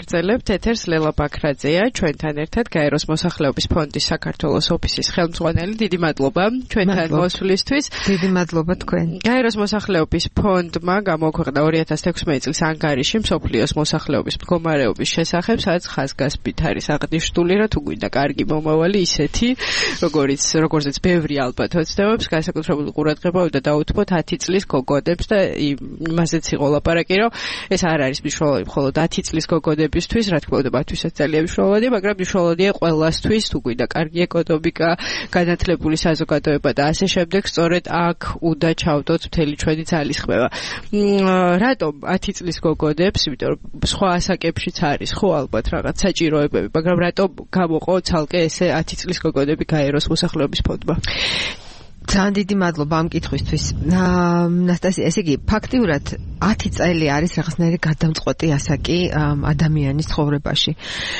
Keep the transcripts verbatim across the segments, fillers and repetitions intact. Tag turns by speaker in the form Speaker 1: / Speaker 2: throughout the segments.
Speaker 1: გრძელებთ ეთერს ლელა ბაქრაძეა ჩვენთან ერთად გაეროს მოსახლეობის ფონდის საქართველოს ოფისის ხელმძღვანელი. დიდი მადლობა ჩვენთან მოსვლისთვის.
Speaker 2: დიდი მადლობა თქვენ.
Speaker 1: გაეროს მოსახლეობის ფონდმა გამოქვეყნა ორი ათას თექვსმეტი წლის ანგარიში მსოფლიოს მოსახლეობის მდგომარეობის შესახებ, სადაც ხაზგასმით არის აღნიშნული, რომ თუ გვინდა კარგი მომავალი ისეთი, როგორიც როგორზეც ბევრი ალბათ ოცნებობს, განსაკუთრებული ყურადღება უნდა დაუთმოთ ათი წლის გოგონებს და იმაზეც იყო ლაპარაკი, რომ ეს არ არის მნიშვნელოვანი მხოლოდ ათი წლის გოგონებისთვის, რა თქმა უნდა, მათთვისაც ძალიან მნიშვნელოვანია, მაგრამ მნიშვნელოვანია ყველასთვის, თუ გვინდა კარგი ეკონომიკა, განათლებული საზოგადოება და ასე შემდეგ, სწორედ აქ უნდა ჩავდოთ მთელი ჩვენი ძალისხმევა. რატომ ათი წლის გოგონებს, იმიტომ რომ სხვა ასაკებშიც არის, ხო ალბათ რაღაც საჭიროებები, მაგრამ რატომ გამოყო ცალკე ესე ათი წლის გოგონები გაეროს მოსახლეობის ფონდმა?
Speaker 2: ძალიან დიდი მადლობა ამ კითხვისთვის. ნასტასია, ესე იგი, ფაქტიურად ათი წელი არის რაღაცნაირი გადამწყვეტი ასაკი ადამიანის ცხოვრებაში.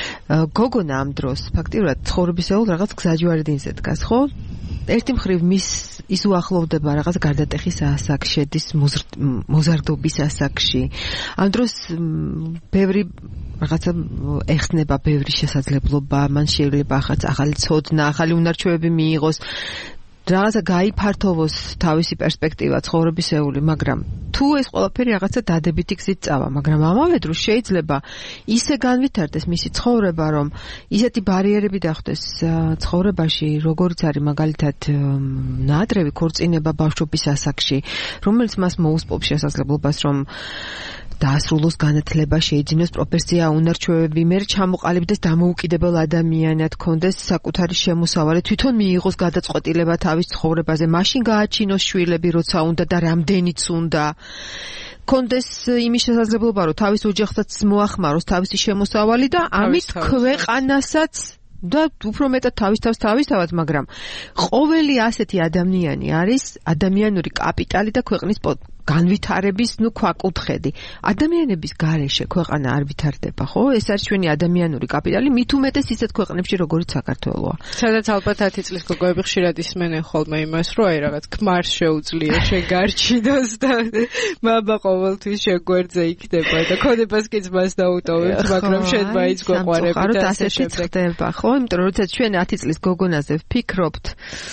Speaker 2: გოგონა ამ დროს ფაქტიურად ცხოვრებისეულ რაღაც გზაჯვარედინზე დგას, ხო? ერთი მხრივ მის ის უახლოვდება რაღაც გარდატეხის ასაკს, შედის მოზარდობის ასაკში. ამ დროს ბევრი რაღაცა ეხსნება, ბევრი შესაძლებლობა, მან შეიძლება ახაც ახალი ცოდნა, ახალი უნარჩვევები მიიღოს. რაღაცა გაიფართოვოს თავისი პერსპექტივა ცხოვრებისეული, მაგრამ თუ ეს ყველაფერი რაღაცა დადებითი გზით წავა, მაგრამ ამავე დროს შეიძლება ისე განვითარდეს მისი ცხოვრება, რომ ისეთი ბარიერები დახვდეს ცხოვრებაში, როგორც არის მაგალითად ნაადრევი ქორწინება ბავშვობის ასაკში, რომელიც მას მოუსპობს შესაძლებლობას, რომ დაასრულოს განათლება, შეიძინოს პროფესია, უნარჩვევები, მერე ჩამოყალიბდეს დამოუკიდებელ ადამიანად, კონდეს საკუთარი შემოსავალი, თვითონ მიიღოს გადაწყვეტილება თავის ცხოვრებაზე, მაშინ გააჩინოს შვილები, როცა უნდა და რამდენიც უნდა. კონდეს იმის შესაძლებლობა, რომ თავის ოჯახსაც მოახმაროს თავისი შემოსავალი და ამით ქვეყანასაც და უფრო მეტად თავის თავს თავისთავად, მაგრამ ყოველი ასეთი ადამიანი არის ადამიანური კაპიტალი და ქვეყნის განვითარების, ნუ ქვაკუთხედი. ადამიანების გარეშე ქვეყანა არ ვითარდება, ხო? ეს არის ჩვენი ადამიანური კაპიტალი, მით უმეტეს ისეთ ქვეყნებში, როგორც საქართველოა.
Speaker 1: სადაც ალბათ ათი წლის გოგოები ხშირად ისმენენ ხოლმე იმას, რომ აი რაღაც ქმარს შეუძლია შენ გარჩინოს და მამა ყოველთვის შენ გვერდზე იქნება და ქონებას კი ძმას დაუტოვებს, მაგრამ შენ მაინც გვეყვარები და ასე შემდეგ.
Speaker 2: ხდება, ხო? იმიტომ რომ როდესაც ჩვენ ათი წლის გოგონაზე ვფიქრობთ,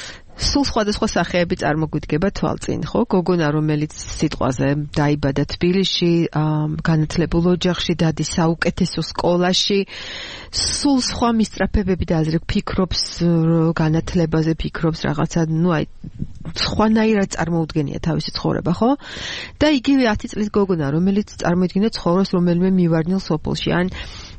Speaker 2: სულ სხვადასხვა სახეები წარმოგვიდგება თვალწინ, ხო? გოგონა, რომელიც სიტყვაზე დაიბადა თბილისში, განათლებულ ოჯახში, დადის საუკეთესო სკოლაში, სულ სხვა მისწრაფებები და აზრები ფიქრობს განათლებაზე, ფიქრობს რაღაცა, ნუ აი სხვანაირად წარმოუდგენია თავისი ცხოვრება, ხო? და იგივე ათი წლის გოგონა, რომელიც წარმოიდგინეთ ცხოვრობს რომელიმე მივარდნილ სოფელში, ან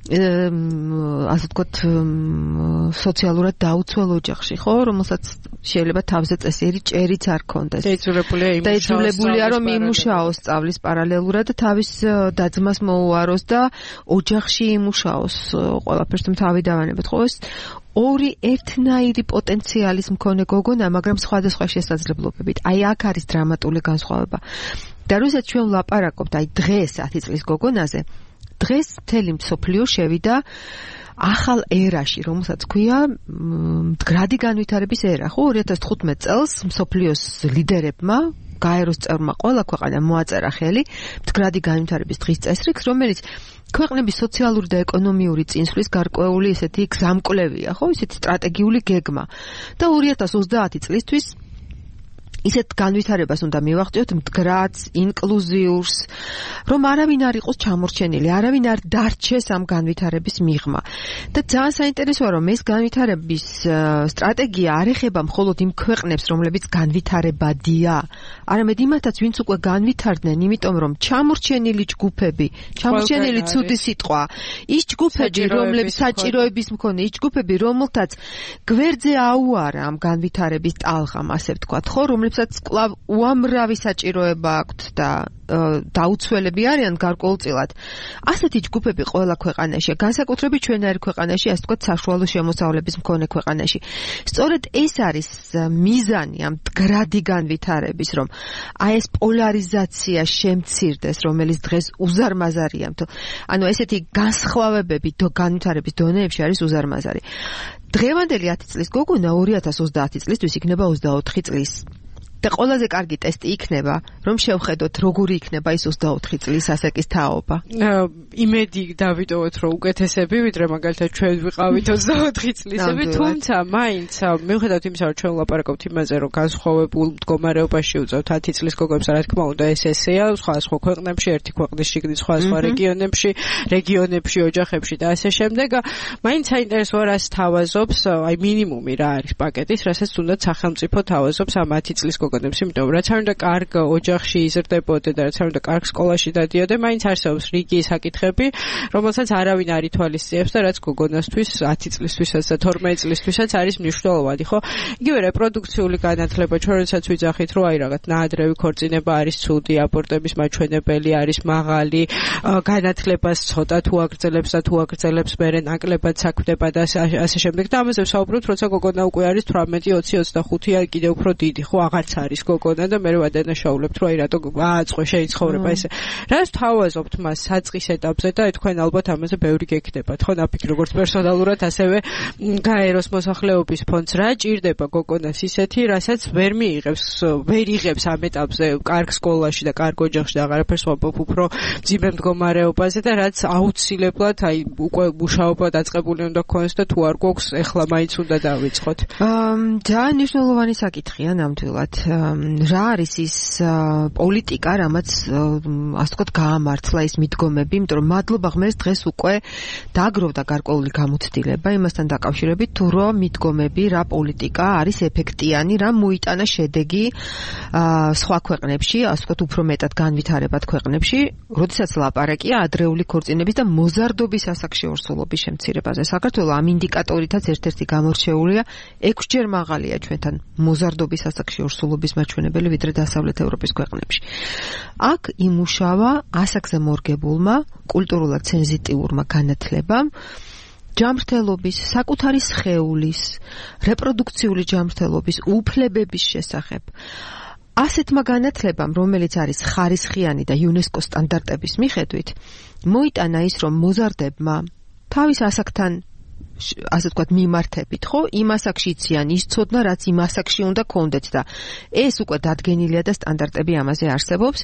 Speaker 2: ასე ვთქვათ, სოციალურად დაუცველ ოჯახში, ხო, რომელსაც შეიძლება თავზე წესიერი ჭერიც არ ქონდეს.
Speaker 1: დაიძულებულია იმუშაოს.
Speaker 2: დაიძულებულია რომ იმუშაოს სწავლის პარალელურად და თავის დაძმას მოუაროს და ოჯახში იმუშაოს, ყველაფერს თავი დავანებოთ, ხო? ეს ორი ერთნაირი პოტენციალის მქონე გოგონა, მაგრამ სხვადასხვა შესაძლებლობებით. აი აქ არის დრამატული განსხვავება. და როდესაც ჩვენ ვლაპარაკობთ აი დღეს ათი წლის გოგონაზე, დღეს მთელი მსოფლიო შევიდა ახალ ერაში, რომელსაც ქვია მდგრადი განვითარების ერა, ხო? ორი ათას თხუთმეტ წელს მსოფლიოს ლიდერებმა, გაეროს წევრმა ყველა ქვეყანა მოაწერა ხელი მდგრადი განვითარების დღის წესრიგს, რომელიც ქვეყნების სოციალური და ეკონომიური წინსვლის გარკვეული ესეთი გზამკვლევია, ხო? ესეთი სტრატეგიული გეგმა. და ორი ათას ოცდაათი წლისთვის ისეთ განვითარებას უნდა მივახციოთ მდგრადს, ინკლუზიურს, რომ არავინ არ იყოს ჩამორჩენილი, არავინ არ დარჩეს ამ განვითარების მიღმა. და ძალიან საინტერესოა, რომ ეს განვითარების სტრატეგია არ ეხება მხოლოდ იმ ქვეყნებს, რომლებიც განვითარებადია, არამედ იმათაც, ვინც უკვე განვითარდნენ, იმიტომ რომ ჩამორჩენილი ჯგუფები, ჩამორჩენილი ცუდი სიტყვა, ის ჯგუფები, რომლებიც საჭიროების მქონე, ის ჯგუფები, რომელთაც გვერდზე აუარა ამ განვითარების ტალღამ, ასე ვთქვათ, ხო, რომლებსაც კვლავ უამრავი საჭიროება აქვთ და დაუცველები არიან გარკვეულწილად. ასეთი ჯგუფები ყველა ქვეყანაში, განსაკუთრებით ჩვენაერ ქვეყანაში, ასე ვთქვათ, საშუალო შემოსავლების მქონე ქვეყანაში. სწორედ ეს არის მიზანი ამ მდგრადი განვითარების, რომ აი ეს პოლარიზაცია შემცირდეს, რომელიც დღეს უზარმაზარია. ანუ ესეთი განსხვავებები განვითარების დონეებში არის უზარმაზარი. დღევანდელი ათი წლის გოგონა ორი ათას ოცდაათი წლისთვის იქნება ოცდაოთხი წლის. და ყველაზე კარგი ტესტი იქნება, რომ შევხედოთ, როგორი იქნება ის ოცდაოთხი წლის ასაკის თაობა.
Speaker 1: იმედი დავიტოვოთ, რომ უკეთესები, ვიდრე მაგალითად ჩვენ ვიყავით ოცდაოთხი წლისები, თუმცა მაინც მიუხედავად იმისა, რომ ჩვენ ვლაპარაკობთ იმაზე, რომ განსხვავებულ მდგომარეობაში უწევთ ათი წლის გოგონებს, რა თქმა უნდა, ეს ესეა, სხვადასხვა ქვეყნებში, ერთი ქვეყნის შიგნით, სხვადასხვა რეგიონებში, რეგიონებში, ოჯახებში და ასე შემდეგ, მაინც საინტერესო რას თავაზობს, აი მინიმუმი რა არის პაკეტის, რასაც თუნდაც სახელმწიფო თავაზობს ამ ათი წლის გოგონებს, იმიტომ რაც არ უნდა კარგ ოჯახში იზრდებოდე და რაც არ უნდა კარგ სკოლაში დადიოდე, მაინც არსებობს რიგი საკითხები, რომელსაც არავინ არ ითვალისწინებს და რაც გოგონასთვის ათი წლისთვისაც და თორმეტი წლისთვისაც არის მნიშვნელოვანი, ხო? იგივე რეპროდუქციული განათლება, ჩვენ როდესაც ვიძახით, რომ აი რაღაც ნაადრევი ქორწინება არის ცუდი, აბორტების მაჩვენებელი არის მაღალი, განათლებას ცოტა თუ აგრძელებს და თუ აგრძელებს მერე ნაკლებად საქმდება და ასე შემდეგ და ამაზე ვსაუბრობთ, როცა გოგონა უკვე არის თვრამეტი, ოცი, ოცდახუთი ან კიდევ უფრო დიდი, ხო, აღარც არის გოგონა და მე ვადანაშაულებთ, რომ აი რატო ააწყო შეიცხოვრება ესე. რას თავაზობთ მას საწყის ეტაპზე და თქვენ ალბათ ამაზე ბევრი გეკნებათ, ხო, ნაფიქ როგორც პერსონალურად, ასევე გაეროს მოსახლეობის ფონდს რა ჭირდება გოგონას ისეთი, რასაც ვერ მიიღებს, ვერ იღებს ამ ეტაპზე კარგ სკოლაში და კარგ ოჯახში და აღარაფერს ვამბობ უფრო ძიმე მდგომარეობაზე და რაც აუცილებლად აი უკვე მუშაობა დაწყებული უნდა გქონდეს და თუ არ გვაქვს, ეხლა მაინც უნდა დავიწყოთ.
Speaker 2: ძალიან მნიშვნელოვანი საკითხია ნამდვილად. რა არის ის პოლიტიკა, რამაც ასე ვთქვათ გაამართლა ის მიდგომები, იმიტომ რომ მადლობა ღმერთს დღეს უკვე დააგროვდა გარკვეული გამოცდილება იმასთან დაკავშირებით, თუ რა მიდგომები, რა პოლიტიკა არის ეფექტიანი, რა მოიტანა შედეგი სხვა ქვეყნებში, ასე ვთქვათ უფრო მეტად განვითარებად ქვეყნებში, როდესაც ლაპარაკია ადრეული ქორწინების და მოზარდობის ასაკში ორსულობის შემცირებაზე. საქართველოს ამ ინდიკატორითაც ერთ-ერთი გამორჩეულია, ექვსჯერ მაღალია ჩვენთან მოზარდობის ასაკში ორსულობის მაჩვენებელი ვიდრე დასავლეთ ევროპის ქვეყნებში. აქ იმუშავა ასაკზე მორგებულმა, კულტურულად სენზიტიურმა განათლებამ, ჯანმრთელობის, საკუთარი სხეულის, რეპროდუქციული ჯანმრთელობის, უფლებების შესახებ. ასეთმა განათლებამ, რომელიც არის ხარისხიანი და იუნესკოს სტანდარტების მიხედვით, მოიტანა ის, რომ მოზარდებმა თავის ასაკთან ასე ვთქვათ მიმართებით, ხო? იმ ასაკში იციან ის ცოდნა, რაც იმ ასაკში უნდა კონდეთ და ეს უკვე დადგენილია და სტანდარტები ამაზე არსებობს.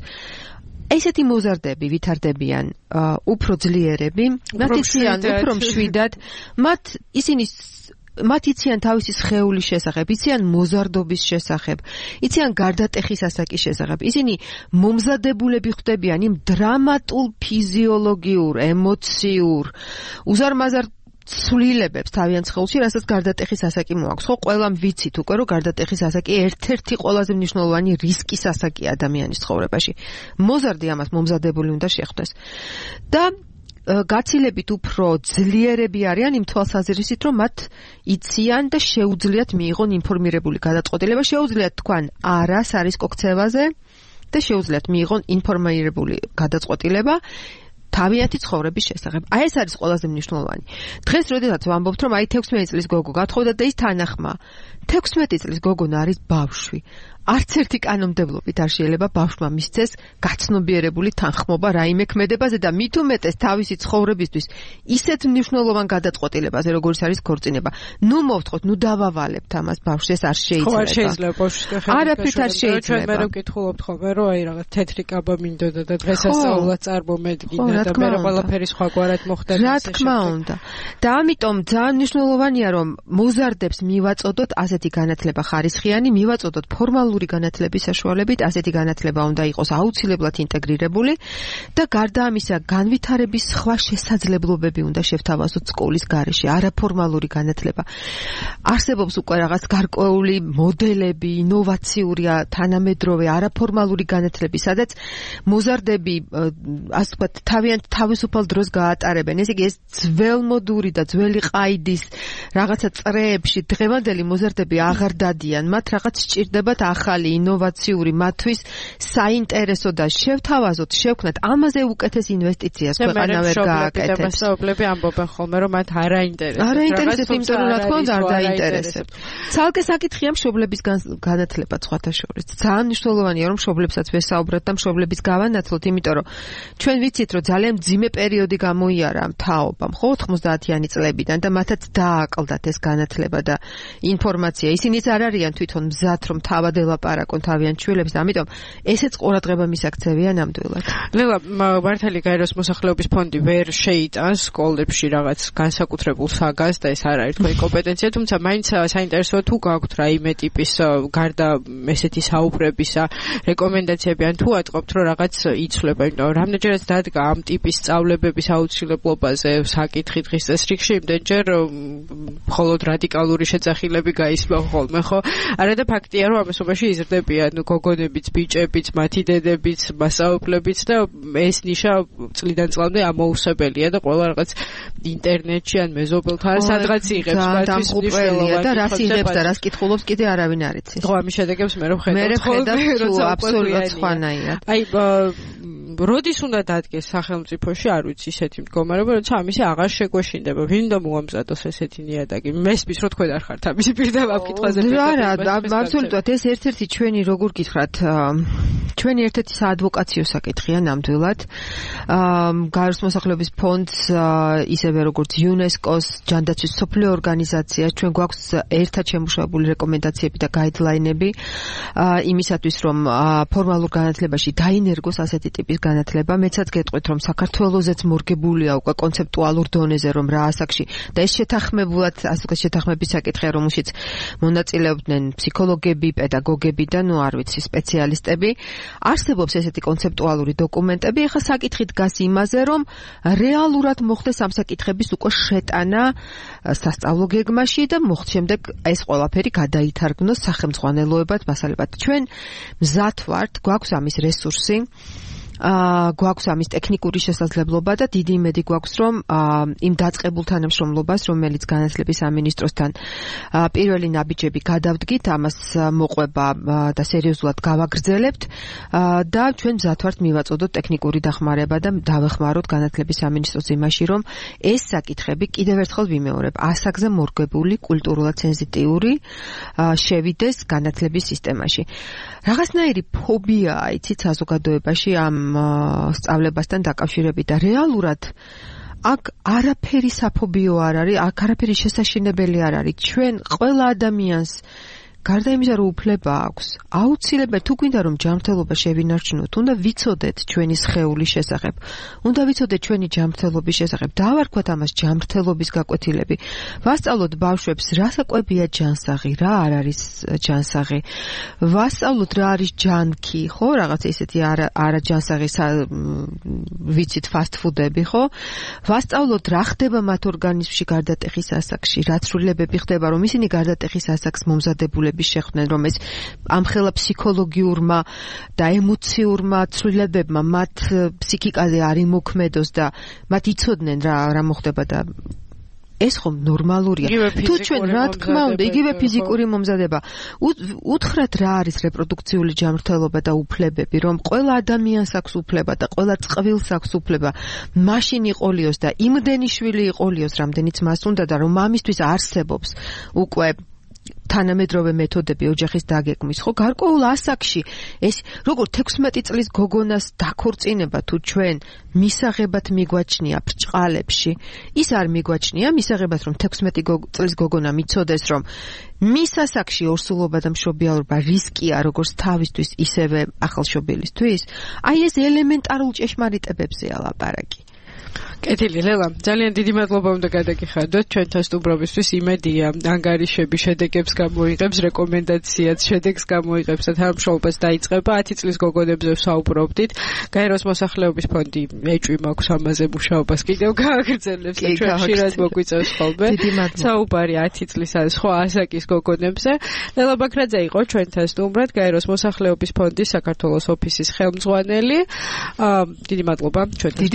Speaker 2: ესეთი მოზარდები ვითარდებიან უფრო ძლიერები, მათ იციან უფრო მშვიდად, მათ ისინი მათ იციან თავისი სხეულის შესახებ, იციან მოზარდობის შესახებ, იციან გარდატეხის ასაკის შესახებ. ისინი მომზადებულები ხდებიან იმ დრამატულ, ფიზიოლოგიურ, ემოციურ, უზარმაზარ ცვლილებებს თავიანთ სხეულში, რასაც გარდატეხის ასაკი მოაქვს. ხო, ყველამ ვიცით უკვე, რომ გარდატეხის ასაკი ერთ-ერთი ყველაზე მნიშვნელოვანი რისკის ასაკია ადამიანის ცხოვრებაში. მოზარდი ამას მომზადებული უნდა შეხვდეს. და გაცილებით უფრო ძლიერები არიან იმ თვალსაზრისით, რომ მათ იციან და შეუძლიათ მიიღონ ინფორმირებული გადაწყვეტილება, შეუძლიათ თქვან არას არის კოქცევაზე და შეუძლიათ მიიღონ ინფორმირებული გადაწყვეტილება თავიანთი ცხოვრების შესახებ. აი ეს არის ყველაზე მნიშვნელოვანი. დღეს როდესაც ვამბობთ, რომ აი თექვსმეტი წლის გოგო გათხოვდა და ის თანახმა. თექვსმეტი წლის გოგონა არის ბავშვი. არც ერთი კანონმდებლობით არ შეიძლება ბავშვმა მისცეს გაცნობიერებული თანხმობა რაიმე ქმედებაზე და მით უმეტეს თავისი ცხოვრებისთვის ისეთ მნიშვნელოვან გადაწყვეტილებაზე, როგორც არის ქორწინება. ნუ მოვთხოვთ, ნუ დავავალებთ ამას ბავშვს, ეს არ შეიძლება.
Speaker 1: ხო, არ შეიძლება ბავშვს გახსოვდეს.
Speaker 2: არაფრით არ შეიძლება.
Speaker 1: ჩვენ მე რო ვკითხულობთ ხოლმე, რომ აი რაღაც თეთრი კაბა მინდოდა და დღესასწაულად წარმომედგინა და მე ყველაფერი სხვაგვარად მოხდა.
Speaker 2: რა თქმა უნდა. და ამიტომ ძალიან მნიშვნელოვანია, რომ მოზარდებს მივაწოდოთ ასეთი განათლება ხარისხიანი, მივაწოდოთ ფორმალურ განათლების საშუალებით, ასეთი განათლება უნდა იყოს აუცილებლად ინტეგრირებული და გარდა ამისა განვითარების სხვა შესაძლებლობები უნდა შევთავაზოთ სკოლის გარეშე, არაფორმალური განათლება. არსებობს უკვე რაღაც გარკვეული მოდელები, ინოვაციური, თანამედროვე, არაფორმალური განათლები, სადაც მოზარდები, ასე ვთქვათ, თავიანთ თავისუფალ დროს გაატარებენ. ესე იგი, ეს ძველმოდური და ძველი ყაიდის რაღაცა წრეებში დღევანდელი მოზარდები აღარ დადიან, მათ რაღაც სჭირდებათ ახალი, ინოვაციური, მათთვის საინტერესო და შევთავაზოთ, შევქნათ ამაზე უკეთეს ინვესტიციას ქვეყანა ვერ გააკეთებს.
Speaker 1: მასშტაბები ამბობენ ხოლმე, რომ მათ არ აინტერესებს.
Speaker 2: არ აინტერესებს, იმიტომ რომ რა თქმა უნდა არ დაინტერესებს. ცალკე საკითხია მშობლების განათლება სხვათა შორის. ძალიან მნიშვნელოვანია, რომ მშობლებსაც ვესაუბროთ და მშობლების გავანაცვლოთ, იმიტომ რომ ჩვენ ვიცით, რომ ძალიან მძიმე პერიოდი გამოიარა თაობამ, ხო, ოთხმოცდაათიანი წლებიდან და მათაც დააკლდათ ეს განათლება და ინფორმაცია სიტუაცია. ისინიც არ არიან თვითონ მზად რომ თავად ელაპარაკონ თავიანთ შვილებს, ამიტომ ესეც ყურადღება მისაქცევია ნამდვილად.
Speaker 1: ლელა, მართალი გაეროს მოსახლეობის ფონდი ვერ შეიტანს სკოლებში რაღაც განსაკუთრებულ საგანს და ეს არ არის თქვენი კომპეტენცია, თუმცა მაინც საინტერესოა თუ გაქვთ რაიმე ტიპის გარდა ესეთი საუბრებისა რეკომენდაციები ან თუ ატყობთ რომ რაღაც იცვლება, იმიტომ რომ რამდენჯერაც დადგა ამ ტიპის სწავლებების აუცილებლობაზე საკითხი დღის წესრიგში, იმდენჯერ მხოლოდ რადიკალური შეძახილები გაისმა ხოლმე, ხო? არა და ფაქტია რომ ამასობაში იზრდებიან გოგონებიც, ბიჭებიც, მათი დედებიც, მასწავლებლებიც და ეს ნიშა წლიდან წლამდე ამოუსებელია და ყველა რაღაც ინტერნეტში ან მეზობელთან სადღაც იღებს მათთვის მნიშვნელოვანი
Speaker 2: და რას იღებს და რას კითხულობს კიდე არავინ არ იცის.
Speaker 1: ხო, ამის შედეგებს მე რომ ხედავ.
Speaker 2: მე ხედავ თუ აბსოლუტურად სხვანაირად.
Speaker 1: აი როდის უნდა დადგეს სახელმწიფოში, არ ვიცი, ისეთი მდგომარეობა, როცა ამისი აღარ შეგვეშინდება. ვინ უნდა მოამზადოს ესეთი ნიადაგი? მესმის რომ თქვენ არ ხართ ამის პირდაპირ კითხვაზე.
Speaker 2: არა, აბსოლუტურად ეს ერთ-ერთი ჩვენი როგორ გითხრათ, ჩვენი ერთ-ერთი საადვოკაციო საკითხია ნამდვილად. გაეროს მოსახლეობის ფონდს ისევე როგორც იუნესკოს, ჯანდაცვის მსოფლიო ორგანიზაცია, ჩვენ გვაქვს ერთად შემუშავებული რეკომენდაციები და გაიდლაინები იმისათვის, რომ ფორმალურ განათლებაში დაინერგოს ასეთი ტიპის განათლება. მეცაც გეტყვით, რომ საქართველოსაც მორგებულია უკვე კონცეპტუალურ დონეზე, რომ რა ასაკში და ეს შეთანხმებულად, ასე ვთქვათ, შეთანხმების საკითხია, რომელშიც მონაწილეობდნენ ფსიქოლოგები, პედაგოგები და ნუ არ ვიცი, სპეციალისტები. არსებობს ესეთი კონცეპტუალური დოკუმენტები, ახლა საკითხი დგას იმაზე, რომ რეალურად მოხდეს ამ საკითხების უკვე შეტანა სასწავლო გეგმაში და მოხდეს შემდეგ ეს ყველაფერი გადაითარგმნოს სახელმძღვანელოებად, მასალებად. ჩვენ მზად ვართ, გვაქვს ამის რესურსი. აა გვაქვს ამის ტექნიკური შესაძლებლობა და დიდი იმედი გვაქვს, რომ იმ დაწყებულ თანამშრომლობას, რომელიც განათლების სამინისტროსთან პირველი ნაბიჯები გადავდგით, ამას მოყვება და სერიოზულად გავაგრძელებთ და ჩვენ მზად ვართ მივაწოდოთ ტექნიკური დახმარება და დავეხმაროთ განათლების სამინისტროს იმაში, რომ ეს საკითხები კიდევ ერთხელ ვიმეორებ, ასაკზე მორგებული, კულტურულად სენზიტიური შევიდეს განათლების სისტემაში. რაღაცნაირი ფობიაა, იცით, საზოგადოებაში ამ სწავლებასთან დაკავშირებით და რეალურად აქ არაფერი საფობიო არ არის, აქ არაფერი შესაშინებელი არ არის. ჩვენ ყველა ადამიანს გარდა იმისა, რომ უფლება აქვს, აუცილებლად თუ გვინდა რომ ჯანმრთელობა შევინარჩუნოთ, უნდა ვიცოდეთ ჩვენი სხეულის შესახებ, უნდა ვიცოდეთ ჩვენი ჯანმრთელობის შესახებ, დავარქვათ ამას ჯანმრთელობის გაკვეთილები, ვასწავლოთ ბავშვებს რა საკვებია ჯანსაღი, რა არ არის ჯანსაღი, ვასწავლოთ რა არის ჯანკი, ხო, რაღაც ისეთი არა არა ჯანსაღი ვიცით ფასტფუდები, ხო, ვასწავლოთ რა ხდება მათ ორგანიზმში გარდატეხის ასაკში, რა ცვლილებები ხდება, რომ ისინი გარდატეხის ასაკს მომზადებული შეხვდნენ, რომ ეს ამხელა ფსიქოლოგიურმა და ემოციურმა ცვლილებებმა მათ ფსიქიკაზე არ იმოქმედოს და მათ იცოდნენ რა რა მოხდება და ეს ხომ ნორმალურია. თუ ჩვენ რა თქმა უნდა, იგივე ფიზიკური მომზადება. უთხრათ რა არის რეპროდუქციული ჯანმრთელობა და უფლებები, რომ ყველა ადამიანს აქვს უფლება და ყველა წყვილს აქვს უფლება მაშინ იყოლიოს და იმდენი შვილი იყოლიოს, რამდენიც მას უნდა და რომ ამისთვის არსებობს უკვე თანამედროვე მეთოდები ოჯახის დაგეგმვის, ხო, გარკვეულ ასაკში ეს როგორ თექვსმეტი წლის გოგონას დაქორწინება თუ ჩვენ მისაღებად მიგვაჩნია ბრჭყალებში, ის არ მიგვაჩნია მისაღებად, რომ თექვსმეტი წლის გოგონა მიცოდეს, რომ მის ასაკში ორსულობა და მშობიარობა რისკია როგორც თავისთვის, ისევე ახალშობილისთვის. აი ეს ელემენტარულ ჭეშმარიტებებზეა ლაპარაკი.
Speaker 1: კეთილი ლელა, ძალიან დიდი მადლობა უნდა გადაგიხადოთ ჩვენთან სტუმრობისთვის. იმედია ანგარიშები შედეგებს გამოიღებს, რეკომენდაციაც შედეგს გამოიღებს და თანამშრომლობას დაიწყება. ათი წლის გოგონებზე ვსაუბრობდით. გაეროს მოსახლეობის ფონდი ეჭვი მაქვს ამაზე მუშაობას კიდევ გააგრძელებს და ჩვენ ხშირად მოგვიწევს ხოლმე. საუბარი ათი წლის ან სხვა ასაკის გოგონებზე. ლელა ბაქრაძე იყო ჩვენთან სტუმრად, გაეროს მოსახლეობის ფონდის საქართველოს ოფისის ხელმძღვანელი. დიდი მადლობა ჩვენთან.